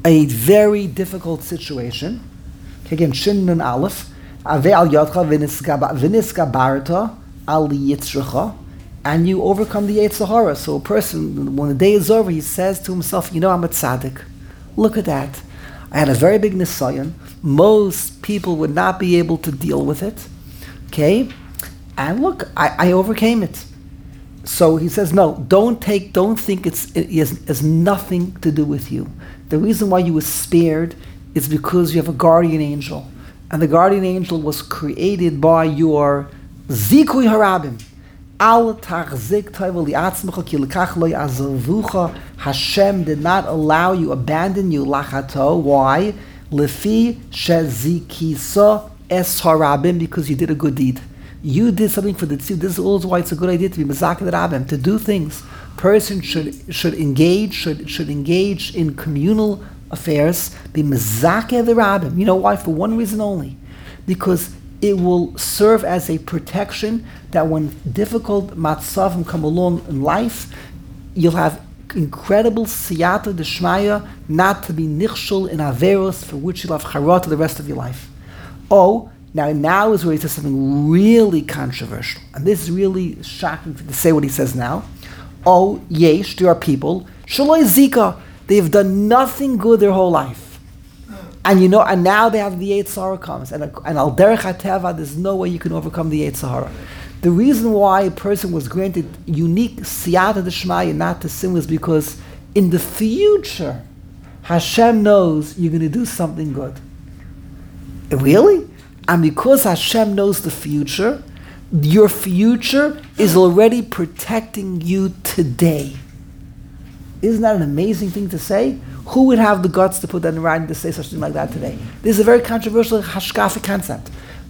a very difficult situation. Again, Shin Nun Aleph. Ave al yadcha v'niska barta al yitzrecha, and you overcome the Yetzer Hara. So a person, when the day is over, he says to himself, I'm a tzaddik. Look at that. I had a very big nisayon. Most people would not be able to deal with it. Okay? And look, I overcame it. So he says, no, don't think it has nothing to do with you. The reason why you were spared is because you have a guardian angel. And the guardian angel was created by your Zikui Harabim. Al Tachzik Taiva Li'atzmecha Ki Lekach Lo Ya'azavucha. Hashem did not allow you, abandon you, Lachato. Why? Lefi Shezikisa Es Harabim, because you did a good deed. You did something for the tzibur. This is always why it's a good idea to be Mezakeh Rabim, to do things. Person should engage in communal affairs, be Mezakeh the Rabbim. You know why? For one reason only. Because it will serve as a protection that when difficult matzavim come along in life, you'll have incredible siyata d'shmaya not to be nichshul in averos for which you'll have charata the rest of your life. Now is where he says something really controversial. And this is really shocking to say what he says now. Yesh, there are people, shaloi zika, they've done nothing good their whole life. And now they have the Yetzer Hara comes. And al derech hateva, there's no way you can overcome the Yetzer Hara. The reason why a person was granted unique siyata d'shmaya not to sin was because in the future, Hashem knows you're going to do something good. Really? And because Hashem knows the future, your future is already protecting you today. Isn't that an amazing thing to say? Who would have the guts to put that in writing to say such a thing like that today? This is a very controversial hashkafic concept.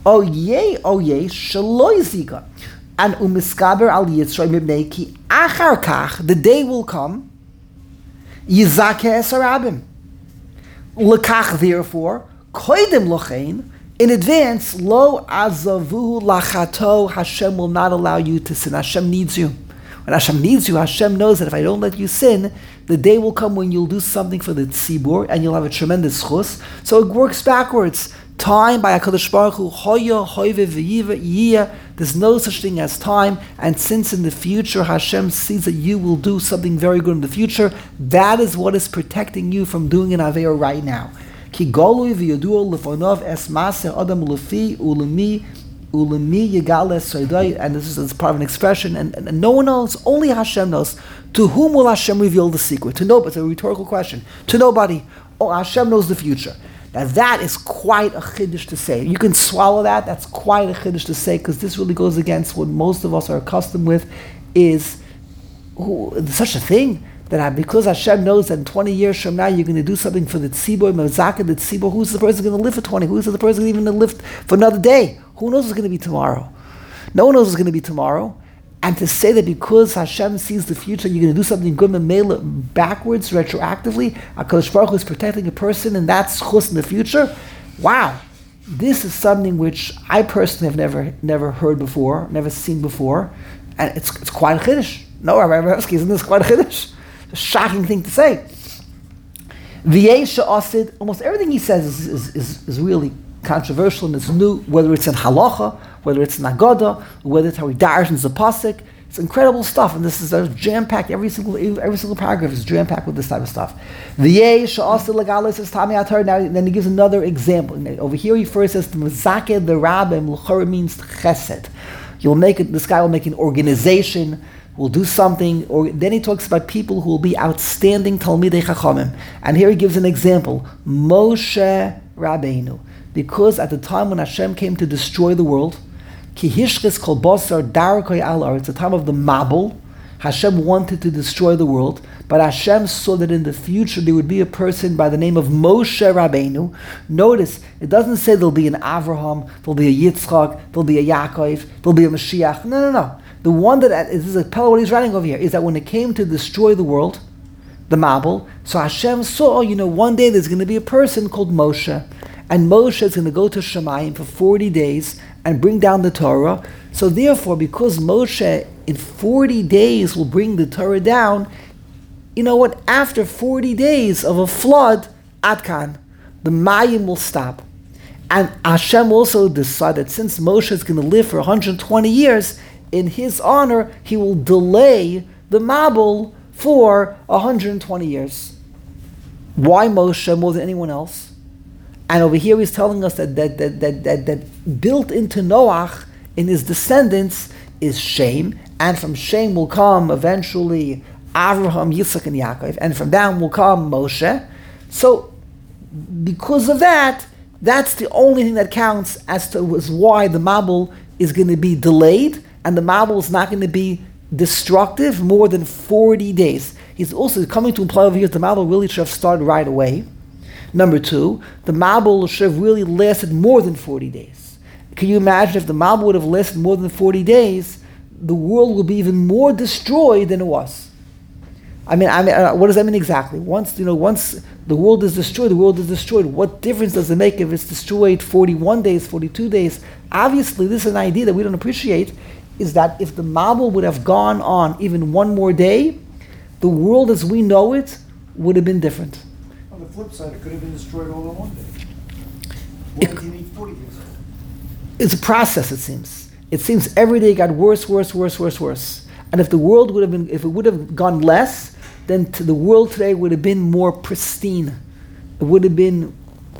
Shaloi zika. And umiskaber al yitzray mibnei ki achar kach, the day will come, yizakeh es harabim. Lekach, therefore, koidem lochein, in advance, lo azavuhu lachato, Hashem will not allow you to sin. Hashem needs you. When Hashem needs you, Hashem knows that if I don't let you sin, the day will come when you'll do something for the tzibur and you'll have a tremendous chus. So it works backwards. Time by HaKadosh Baruch Hu, hoya, hoive, v'yiva, yiyah. There's no such thing as time. And since in the future Hashem sees that you will do something very good in the future, that is what is protecting you from doing an Aveira right now. Ki golui v'yaduo lefonov es maseh adam lefi ulemi yigale soidai, and this is part of an expression, and no one knows, only Hashem knows. To whom will Hashem reveal the secret? To nobody. It's a rhetorical question. To nobody. Hashem knows the future. Now that is quite a chiddush to say. You can swallow that. That's quite a chiddush to say, because this really goes against what most of us are accustomed with. Is such a thing that because Hashem knows that in 20 years from now you're going to do something for the tzibur, mezakeh the tzibur, who's the person going to live for 20? Who's the person even going to live for another day? Who knows what's going to be tomorrow? No one knows what's going to be tomorrow. And to say that because Hashem sees the future, you're going to do something good backwards, retroactively, HaKadosh Baruch Hu is protecting a person, and that's chus in the future. Wow. This is something which I personally have never heard before, never seen before, and it's quite a chiddush. No, Rabbi Ravsky, isn't this quite a chiddush? A shocking thing to say. V'yesha asid, almost everything he says is really controversial and it's new, whether it's in halacha, whether it's in Agada, whether it's how he darshans the pasuk. It's incredible stuff, and this is jam-packed. Every single paragraph is jam-packed with this type of stuff. V'yesha asid legalis is tami atar. Now, then he gives another example. Over here, he first says the mezakeh the rabbim l'chora means chesed. This guy will make an organization. Will do something, or then he talks about people who will be outstanding Talmidei Chachamim. And here he gives an example. Moshe Rabbeinu. Because at the time when Hashem came to destroy the world, Ki hishchis kol basar darakoi al ar, it's the time of the Mabul, Hashem wanted to destroy the world, but Hashem saw that in the future there would be a person by the name of Moshe Rabbeinu. Notice, it doesn't say there'll be an Avraham, there'll be a Yitzchak, there'll be a Yaakov, there'll be a Mashiach. No. The one that is a Pella, what he's writing over here, is that when it came to destroy the world, the Mabul, so Hashem saw, one day there's going to be a person called Moshe, and Moshe is going to go to Shemayim for 40 days and bring down the Torah. So therefore, because Moshe in 40 days will bring the Torah down, after 40 days of a flood, Atkan, the Mayim will stop. And Hashem also decided, since Moshe is going to live for 120 years, in his honor, he will delay the Mabul for 120 years. Why Moshe more than anyone else? And over here he's telling us that built into Noach, in his descendants, is Shem, and from Shem will come eventually Avraham, Yitzchak, and Yaakov, and from them will come Moshe. So, because of that, that's the only thing that counts as to why the Mabul is going to be delayed, and the Mabul is not going to be destructive more than 40 days. He's also coming to imply over here that the Mabul really should have started right away. Number two, the Mabul should have really lasted more than 40 days. Can you imagine if the Mabul would have lasted more than 40 days, the world would be even more destroyed than it was. I mean, what does that mean exactly? Once the world is destroyed, the world is destroyed. What difference does it make if it's destroyed 41 days, 42 days? Obviously, this is an idea that we don't appreciate, is that if the Mabul would have gone on even one more day, the world as we know it would have been different. On the flip side, it could have been destroyed all in one day. Why do you need 40 days? It's a process, it seems. It seems every day got worse. And if the world if it would have gone less, then the world today would have been more pristine. It would have been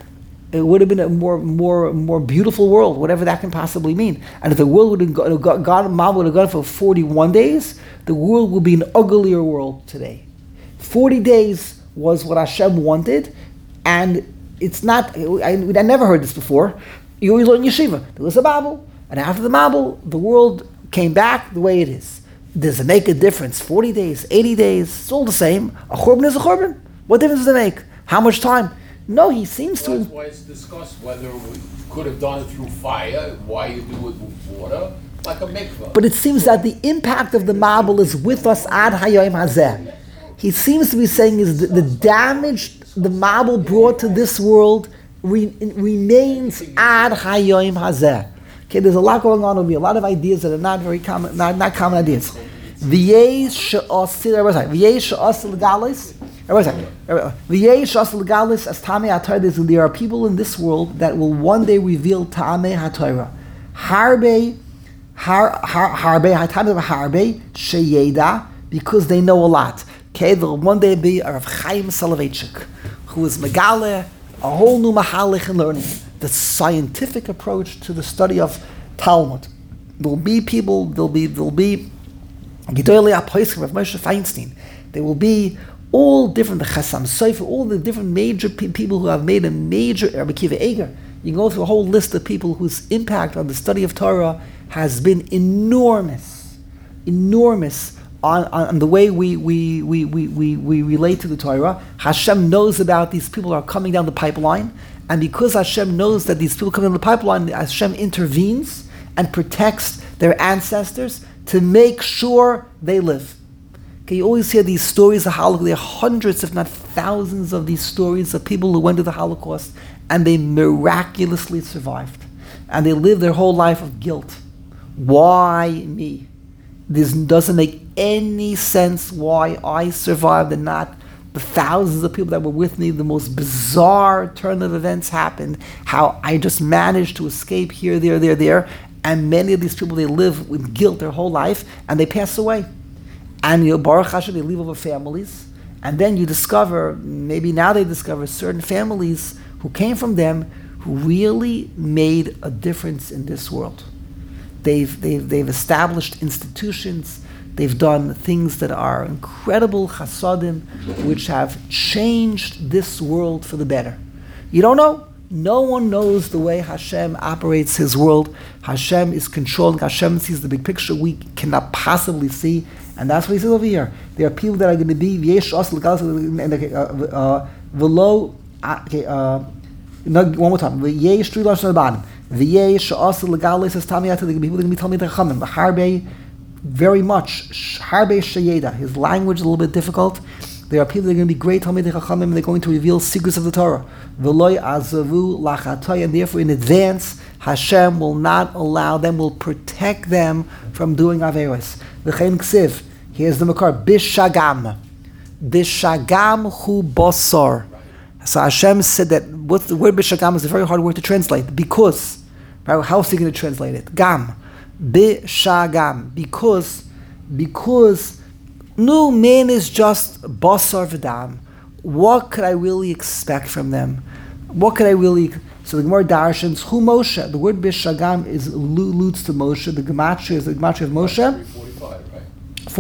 a more beautiful world, whatever that can possibly mean. And if the world would have gone for 41 days, the world would be an uglier world today. 40 days was what Hashem wanted, and it's not. I never heard this before. You always learn in yeshiva. There was a Mabul, and after the Mabul, the world came back the way it is. Does it make a difference? 40 days, 80 days, it's all the same. A churban is a churban. What difference does it make? How much time? No, he seems to. That's why it's discussed whether we could have done it through fire, why you do it with water, like a mikvah. But it seems that the impact of the Mabul is with us ad hayom hazeh. He seems to be saying is the damage the Mabul brought to this world remains ad hayom hazeh. Okay, there's a lot going on over here, a lot of ideas that are not very common, not common ideas. V'yesh she'asil legalis. V'yesh she'asil legalis as tamei haTorah. There are people in this world that will one day reveal tamei haTorah. Harbe sheyeda, because they know a lot. Okay, there'll one day be a Rav Chaim Soloveitchik, who is megale a whole new mahalich in learning. The scientific approach to the study of Talmud. There'll be people, there'll be Gidolei HaPoskim of Moshe Feinstein. There will be all different, the Chasam Sofer, all the different major people who have made a major, Rabbi Akiva Eiger. You can go through a whole list of people whose impact on the study of Torah has been enormous on the way we relate to the Torah. Hashem knows about these people who are coming down the pipeline. And because Hashem knows that these people come in the pipeline, Hashem intervenes and protects their ancestors to make sure they live. Okay, you always hear these stories of Holocaust. There are hundreds, if not thousands, of these stories of people who went to the Holocaust and they miraculously survived. And they lived their whole life of guilt. Why me? This doesn't make any sense why I survived and not the thousands of people that were with me. The most bizarre turn of events happened. How I just managed to escape here, there. And many of these people, they live with guilt their whole life, and they pass away. And Baruch Hashem, they leave over families. And then you discover, maybe now they discover certain families who came from them who really made a difference in this world. They've established institutions. They've done things that are incredible chasadim, which have changed this world for the better. You don't know? No one knows the way Hashem operates His world. Hashem is controlling. Hashem sees the big picture we cannot possibly see. And that's what He says over here. There are people that are going to be one more time. Very much. Harbe Sheyeda. His language is a little bit difficult. There are people that are going to be great Talmidei Chachamim, and they're going to reveal secrets of the Torah. V'loy azavu lachatay, and therefore in advance, Hashem will not allow them, will protect them from doing averos. V'chein ksiv. Here's the makar. Bishagam. Bishagam hu basar. So Hashem said that what's the word b'shagam is a very hard word to translate. Because, right? How is he going to translate it? Gam, b'shagam. Because, no man is just basar v'dam. What could I really expect from them? What could I really? So the Gemara darshans who Moshe. The word b'shagam alludes to Moshe. The gematria is the gematria of Moshe. 345, right?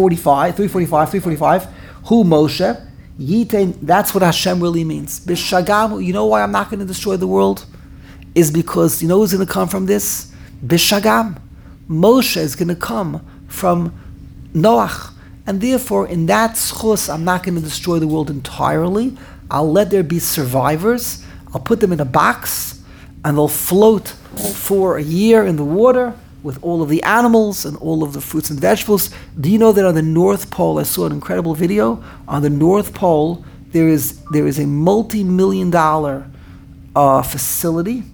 345. Who Moshe? Yitain. That's what Hashem really means. B'shagam. You know why I'm not going to destroy the world? Is because you know who's going to come from this? B'shagam. Moshe is going to come from Noach. And therefore, in that schus, I'm not going to destroy the world entirely. I'll let there be survivors. I'll put them in a box, and they'll float for a year in the water with all of the animals and all of the fruits and vegetables. Do you know that on the North Pole, I saw an incredible video, on the North Pole, there is a multi-million-dollar facility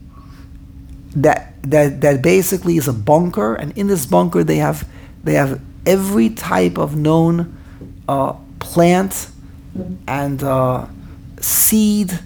that basically is a bunker, and in this bunker they have every type of known plant and seed,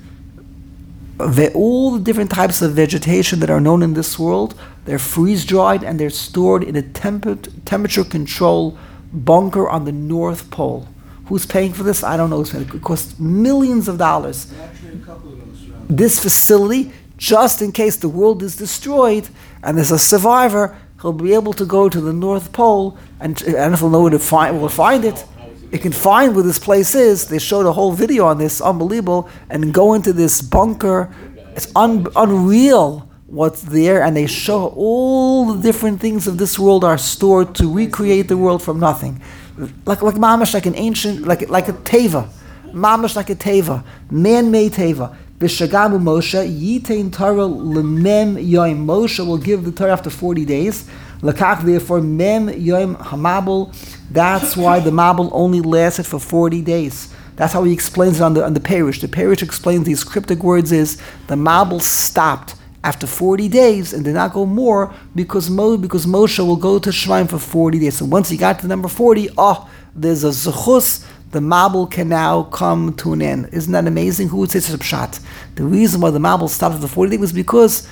all the different types of vegetation that are known in this world. They're freeze-dried and they're stored in a temperature-control bunker on the North Pole. Who's paying for this? I don't know. It costs millions of dollars. Actually, a couple of those. This facility, just in case the world is destroyed and there's a survivor, he'll be able to go to the North Pole, and I don't know if he'll know where to find it. It can find where this place is. They showed a whole video on this, unbelievable, and go into this bunker. It's unreal what's there, and they show all the different things of this world are stored to recreate the world from nothing. Like mamash, like an ancient, like a teva. Mamash like a teva. Man-made teva. V'shagamu Moshe, yitain Torah lemem yoim. Moshe will give the Torah after 40 days. Lakach, therefore, mem yoim hamabel. That's why the mabel only lasted for 40 days. That's how he explains it on the Parish. The Parish explains these cryptic words is the mabel stopped after 40 days and did not go more because Moshe will go to Shemaim for 40 days. So once he got to number 40, there's a zechus. The mabel can now come to an end. Isn't that amazing? Who would say such a pshat? The reason why the mabel stopped after 40 days was because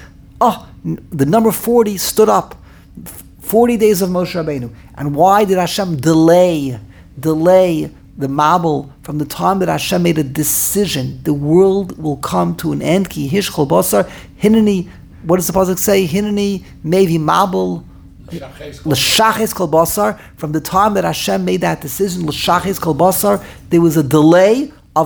the number 40 stood up. 40 days of Moshe Rabbeinu. And why did Hashem delay the mabel from the time that Hashem made a decision? The world will come to an end. Ki hish chol basar hineni. What does the pasuk say? Hineni mevi mabel l'shaches kol basar. From the time that Hashem made that decision, l'shaches kol basar, there was a delay of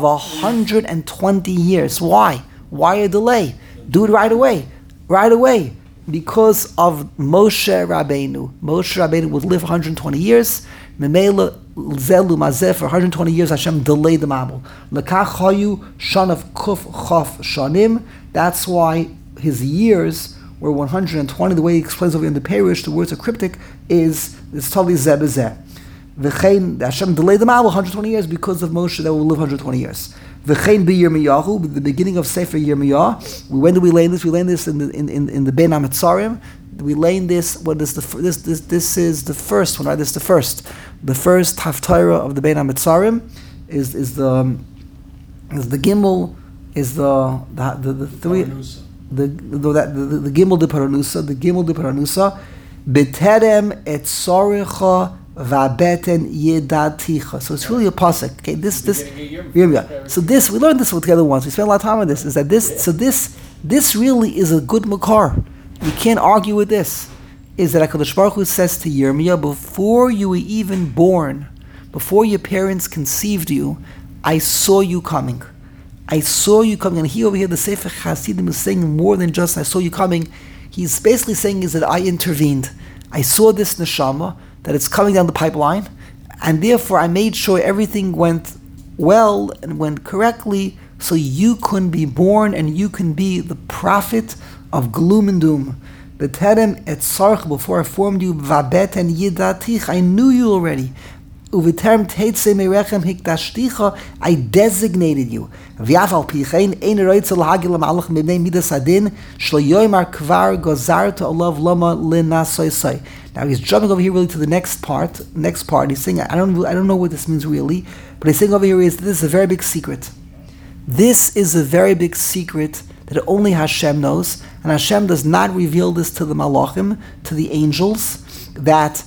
120 years. Why? Why a delay? Do it right away. Right away. Because of Moshe Rabbeinu. Moshe Rabbeinu would live 120 years. Memela zelu mazeh, for 120 years Hashem delayed the mabel. Lekach hayu shanav kuf chaf shanim. That's why his years were 120. The way he explains over in the Parish, the words are cryptic, it's totally zeh bezeh. V'chein, Hashem delayed the mabel 120 years because of Moshe that will live 120 years. V'chein b'Yirmiyahu, the beginning of Sefer Yirmiyah. When did we learn this? We learned this in the Ben HaMetzarim. We learned this. What is this is the first one, right? This is the first. The first haftarah of the Ben HaMetzarim is the gimel, is the three the gimel de paranusa beterem et tzoricha va'beten yedaticha. So it's really a pasuk. Okay, this. So this we learned this together once. We spent a lot of time on this. Is that this? So this really is a good makar. You can't argue with this. Is that HaKadosh Baruch Hu says to Yirmiyah, before you were even born, before your parents conceived you, I saw you coming. I saw you coming. And he over here, the Sefer Hasidim, is saying more than just I saw you coming. He's basically saying is that I intervened. I saw this neshama, that it's coming down the pipeline, and therefore I made sure everything went well and went correctly, so you can be born and you can be the prophet of gloom and doom. B'terem et sarch, before I formed you, v'abet and yidatich, I knew you already. Uv'terem teitze merechem hikdashticha, I designated you. V'yafal pichein ein roitzel hagil malach mibnei midas adin shlo yoymar kvar gozarto alav lama linasoisai. Now he's jumping over here really to the next part. He's saying, I don't know what this means really, but he's saying over here is this is a very big secret. This is a very big secret that only Hashem knows, and Hashem does not reveal this to the malachim, to the angels, that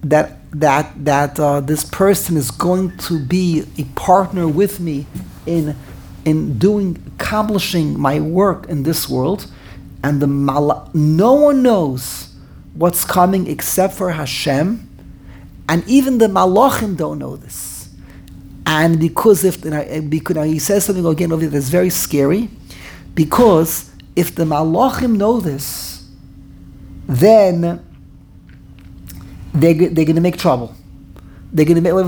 this person is going to be a partner with me in accomplishing my work in this world, and no one knows what's coming except for Hashem, and even the malachim don't know this. And because he says something again over there that's very scary, because if the malachim know this, then they're going to make trouble. They're going to make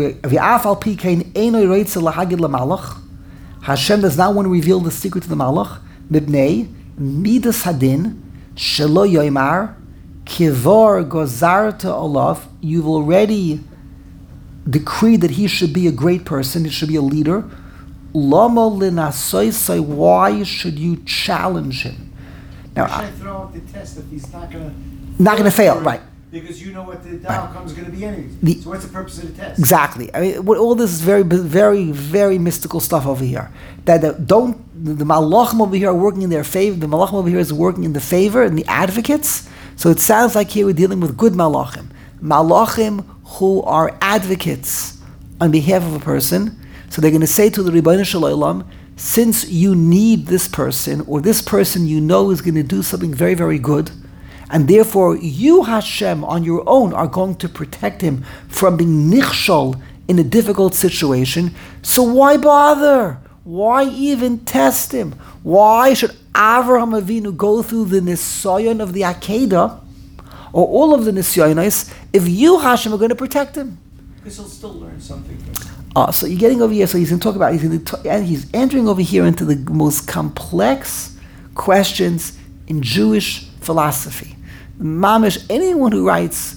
Hashem does not want to reveal the secret to the malach. Mibnei midas hadin shelo yoymar kivar gozarta olav. You've already decreed that he should be a great person. He should be a leader. Lama linasoisai. Why should you challenge him? Now, why should I throw out the test if he's not going to fail? Right. Because you know what the outcome is going to be anyway. So what's the purpose of the test? Exactly. I mean, all this is very, very, very mystical stuff over here. That the malachim over here are working in their favor. The malachim over here is working in the favor and the advocates. So it sounds like here we're dealing with good malachim. Malachim who are advocates on behalf of a person. So they're going to say to the Ribbono Shel Olam, since you need this person, or this person you know is going to do something very, very good, and therefore you, Hashem, on your own are going to protect him from being nichshol in a difficult situation. So why bother? Why even test him? Why should Avraham Avinu go through the nisayon of the Akedah, or all of the nisyonos, if you, Hashem, are going to protect him? Because he'll still learn something from it. So you're getting over here, so he's going to talk about, he's entering over here into the most complex questions in Jewish philosophy. Mamish, anyone who writes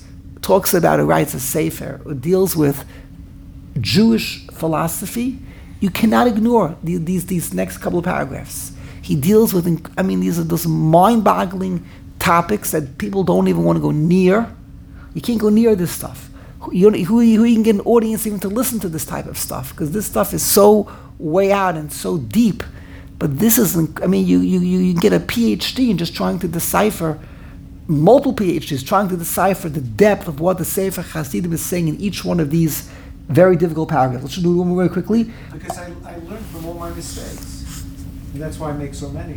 a sefer, or deals with Jewish philosophy, you cannot ignore these next couple of paragraphs. He deals with, these are those mind-boggling topics that people don't even want to go near. You can't go near this stuff. Who you can get an audience even to listen to this type of stuff, because this stuff is so way out and so deep. But this isn't, you get a PhD in just trying to decipher, multiple PhDs trying to decipher the depth of what the Sefer Hasidim is saying in each one of these very difficult paragraphs. Let's do one more very quickly. Because I learned from all my mistakes. And that's why I make so many.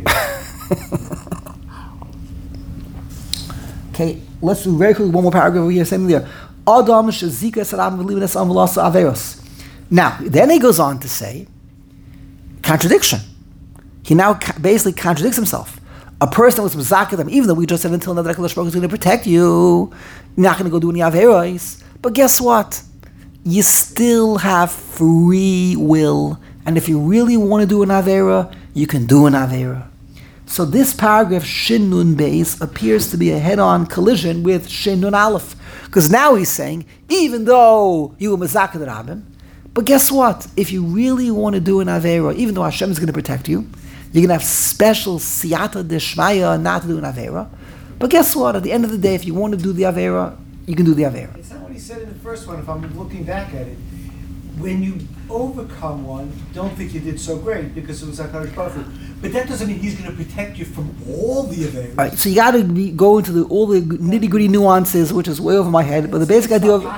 Okay, let's do very quickly one more paragraph over here. Same there. Adam shezika saram v'livinus amv'lasa averos. Now, then he goes on to say, contradiction. He now basically contradicts himself. A person was mezakeh them, even though we just said until now that HaKadosh Baruch Hu is going to protect you, you're not going to go do any averos. But guess what? You still have free will, and if you really want to do an avera, you can do an avera. So this paragraph, Shin Nun Beis, appears to be a head-on collision with Shin Nun Aleph. Because now he's saying, even though you were Mezakeh the Rabbin, but guess what? If you really want to do an Aveira, even though Hashem is going to protect you, you're going to have special siyata deshmaya not to do an Aveira. But guess what? At the end of the day, if you want to do the Aveira, you can do the Aveira. It's not what he said in the first one, if I'm looking back at it. When you overcome one, don't think you did so great because it was HaKadosh Baruch Hu. But that doesn't mean he's going to protect you from all the events. Right, so you got to go into all the nitty-gritty nuances, which is way over my head. But the basic idea of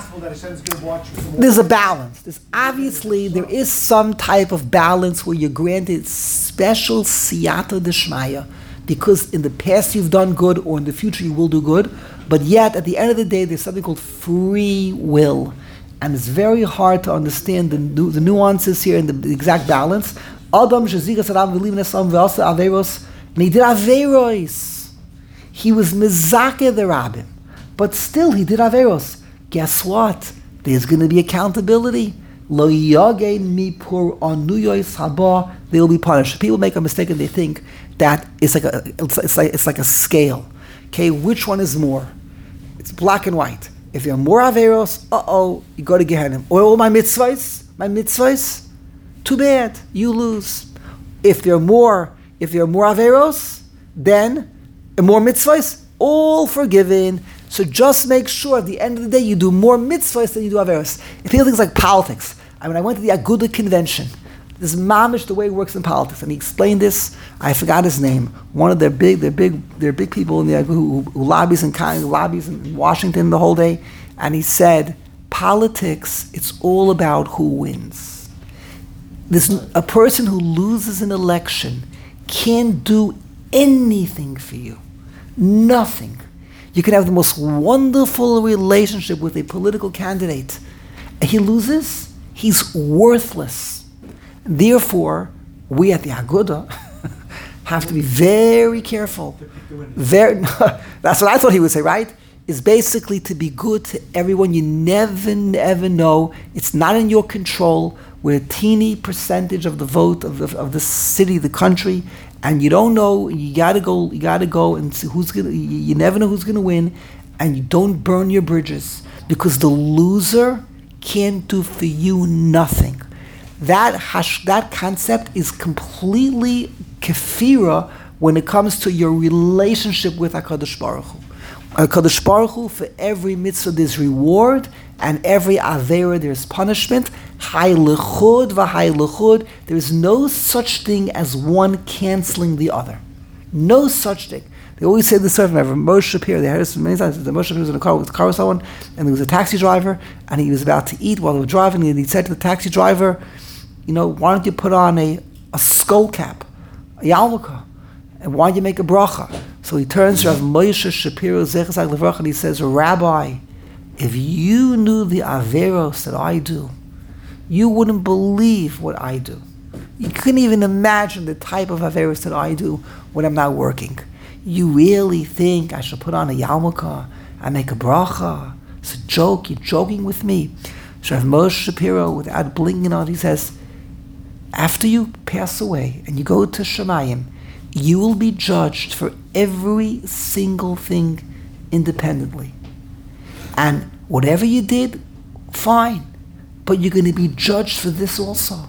there's a balance. There is some type of balance where you're granted special siyata deshmaya because in the past you've done good, or in the future you will do good. But yet, at the end of the day, there's something called free will. And it's very hard to understand the nuances here and the exact balance. Adam shezikas adam v'livinus amv'asa averos, and he did averos. He was mezakeh the rabbin, but still he did averos. Guess what? There's going to be accountability. Lo yagein mipur anuyois haba. They will be punished. People make a mistake and they think that it's like a scale. Okay, which one is more? It's black and white. If you're more averos, you go to Gehenna. Or all my mitzvahs, too bad, you lose. If you're more averos, then more mitzvahs, all forgiven. So just make sure at the end of the day you do more mitzvahs than you do averos. If you think things like politics, I went to the Aguda convention. This is mamish the way it works in politics. And he explained this. I forgot his name. One of their big people in the, who lobbies in Washington the whole day. And he said, politics, it's all about who wins. A person who loses an election can't do anything for you. Nothing. You can have the most wonderful relationship with a political candidate. He loses, he's worthless. Therefore, we at the Aguda have to be very careful. That's what I thought he would say, right? Is basically to be good to everyone. You never know. It's not in your control. We're a teeny percentage of the vote of the city, the country, and you don't know. You gotta go and see who's gonna. You never know who's gonna win, and you don't burn your bridges because the loser can't do for you nothing. That concept is completely kefira when it comes to your relationship with HaKadosh Baruch Hu. HaKadosh Baruch Hu, for every mitzvah there's reward, and every avera there's punishment. Hay lechud v'hay lechud. There is no such thing as one canceling the other. No such thing. They always say this story from Moshe Shapiro. They heard this many times. Moshe Shapiro was in a car with someone, and there was a taxi driver, and he was about to eat while they were driving, and he said to the taxi driver, why don't you put on a skull cap, a yarmulke, and why don't you make a bracha? So he turns to Rav Moshe Shapiro Zechus HaLevracha, and he says, Rabbi, if you knew the averos that I do, you wouldn't believe what I do. You couldn't even imagine the type of averos that I do when I'm not working. You really think I should put on a yarmulke and make a bracha? It's a joke. You're joking with me. So Rav Moshe Shapiro, without blinking out, he says, after you pass away and you go to Shemayim, you will be judged for every single thing independently. And whatever you did, fine. But you're going to be judged for this also.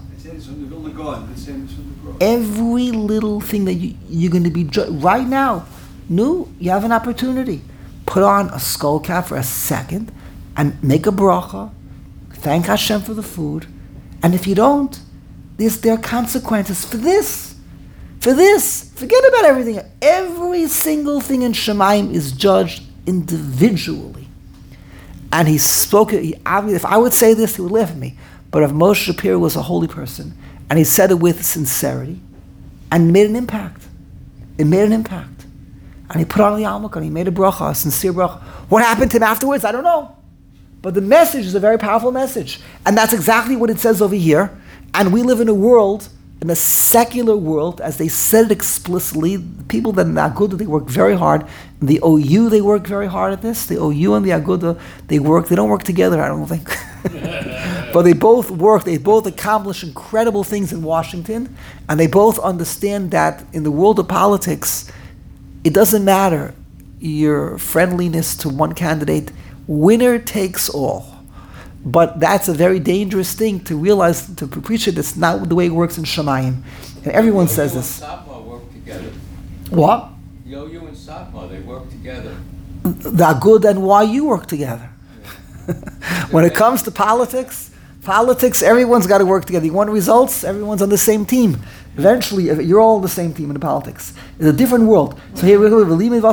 Every little thing that you're going to be judged. Right now, you have an opportunity. Put on a skull cap for a second and make a bracha. Thank Hashem for the food. And if you don't, there are consequences for this. Forget about everything. Every single thing in Shemayim is judged individually. And he spoke, if I would say this, he would laugh at me. But if Moshe Shapiro was a holy person, and he said it with sincerity, and it made an impact. And he put on the yarmulke, and he made a bracha, a sincere bracha. What happened to him afterwards? I don't know. But the message is a very powerful message. And that's exactly what it says over here. And we live in a secular world, as they said it explicitly. The people that are in the Aguda, they work very hard. In the OU, they work very hard at this. The OU and the Aguda, they don't work together, I don't think. But they both work, they both accomplish incredible things in Washington, and they both understand that in the world of politics, it doesn't matter your friendliness to one candidate. Winner takes all. But that's a very dangerous thing to realize, to appreciate. That's not the way it works in Shemayim. And everyone says this. Satmar work together. What? Yo-Yo and Satmar, they work together. The Agud and YU work together. Yeah. When it comes to politics, everyone's got to work together. You want results? Everyone's on the same team. Eventually, you're all on the same team in the politics. It's a different world. So here we go.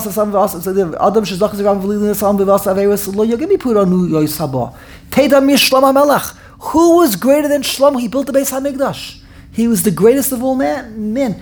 Who was greater than Shlomo? He built the Beis HaMikdash. He was the greatest of all men.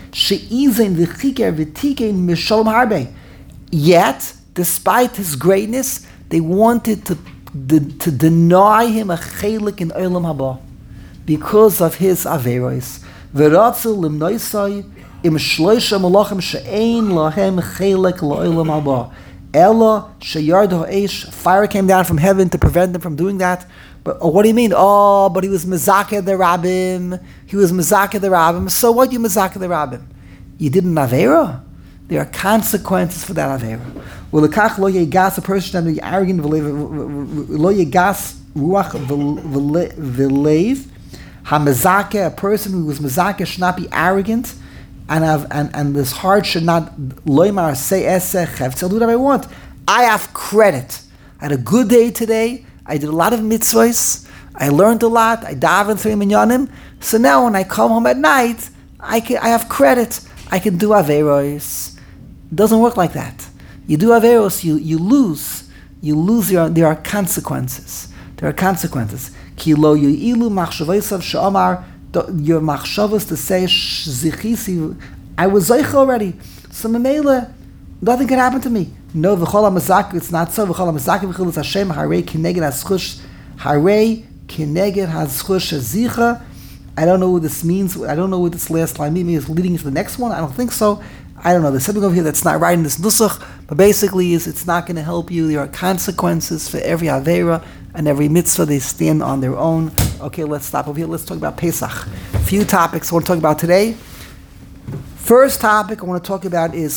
Yet, despite his greatness, they wanted to deny him a chelik in Olam Haba because of his averos. V'ratzu limnoisai im shloisha malachim she'ein lahem chelik la'olam haba. Ella sheyard ha'esh, fire came down from heaven to prevent them from doing that. But what do you mean? But he was mezakeh the rabbim. So what? You mezakeh the rabbim? You did an avera. There are consequences for that avera. Well, lekach lo yegas, a person should not be arrogant. Lo yegas ruach v'leiv. HaMezakeh, a person who was mezakeh should not be arrogant, and this heart should not loymar say esech. I'll do whatever I want. I have credit. I had a good day today. I did a lot of mitzvahs. I learned a lot. I davened 3 minyanim. So now when I come home at night, I have credit. I can do averos. It doesn't work like that. You do averos, you lose. You lose. There are consequences. There are consequences. Ki lo yu'ilu machshavosav she'amar. Your machshavos to say zichisi. I was zoich already. So memela, nothing can happen to me. No, v'chol hamazak. It's not so. V'chol hamazak v'chilus Hashem harei kineged haschush harei kineged haschush hazicha. I don't know what this means. I don't know what this last line means. Is leading into the next one. I don't think so. I don't know. There's something over here that's not right in this nusach, but basically it's not going to help you. There are consequences for every avera and every mitzvah. They stand on their own. Okay, let's stop over here. Let's talk about Pesach. A few topics I want to talk about today. First topic I want to talk about is